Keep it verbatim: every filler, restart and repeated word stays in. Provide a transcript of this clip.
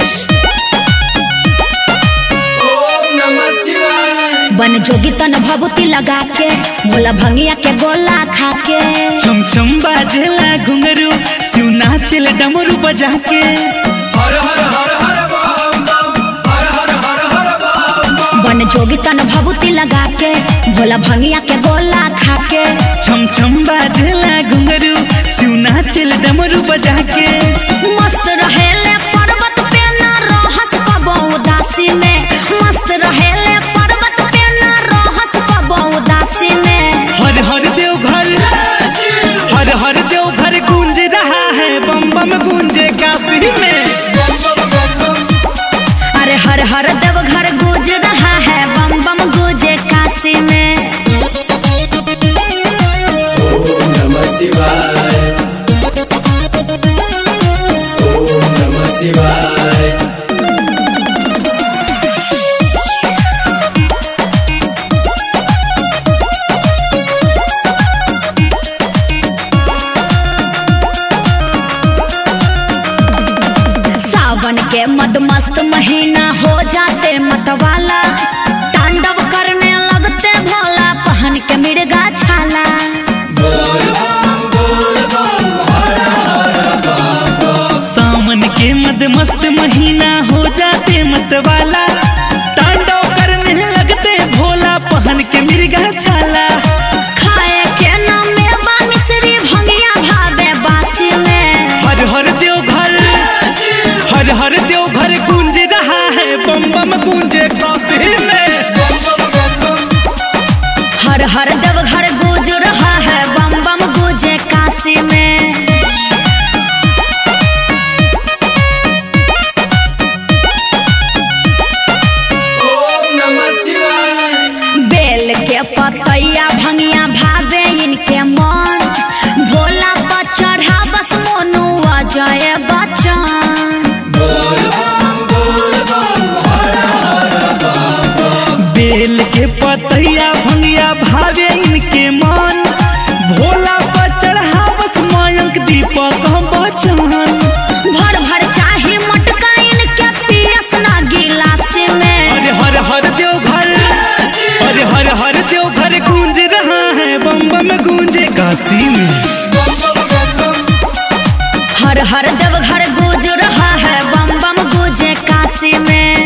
ऋषिकेश। ओम नमः शिवाय। बन जोगी तन भभूति लगा के भोला भंगिया के गोला खा के छम छम बाजेला घुंघरू शिव नाचेल डमरू बजा के हर हर हर हर बम बम हर हर हर हर बम बम। बन जोगी तन भभूति लगा के भोला भंगिया के गोला खा के छम छम बाजेला घुंघरू शिव नाचेल डमरू बजा के मस्त रहेले पर्वत पे ना रहस कबो उदासी में मस्त रहेले पर्वत पे ना रहस कबो उदासी में। हर हर देव घर हर हर देव घर गूंज रहा है बम बम गूंजे काशी में। अरे हर हर देव घर गूंज रहा है बम बम गूंजे काशी में। ओम नमः शिवाय। ओम नमः शिवाय। सावन के मदमस्त महीना हो जाते मतवाला तांडव करने लगते भोला पहन के मिर्गा छाला। बोल बम बोल बम हर हर बम बम। सावन के मद मस्त महीना हो जाते मतवाला तांडव करने लगते भोला पहन के मिर्गा छाला। खाए के नाम में बा मिश्री भंगिया भावे बासी में। हर हर देव घर हर हर देव घर गूंज रहा है बम बम गूंजे काशी में। हर हर देव घर गूंज रहा है बम बम गूंजे काशी में। ओम नमः शिवाय। बेल के पतैया भंगिया भावे इनके मन भोला पर चढ़ा बस मोनू अजय बच्चन। बोल बम बोल बम हर हर बम बम। बेल के पतैया भंगिया भावे इनके मन भोला पर चढ़ा बस मयंक दीपक बचन। भर भर चाहे मटका इनके पियस ना गिलास में। अरे हर हर देव घर अरे हर हर देव घर गूंज रहा है बम बम गूंजे काशी में। हर हर देव घर गूंज रहा है बम बम गूंजे काशी में।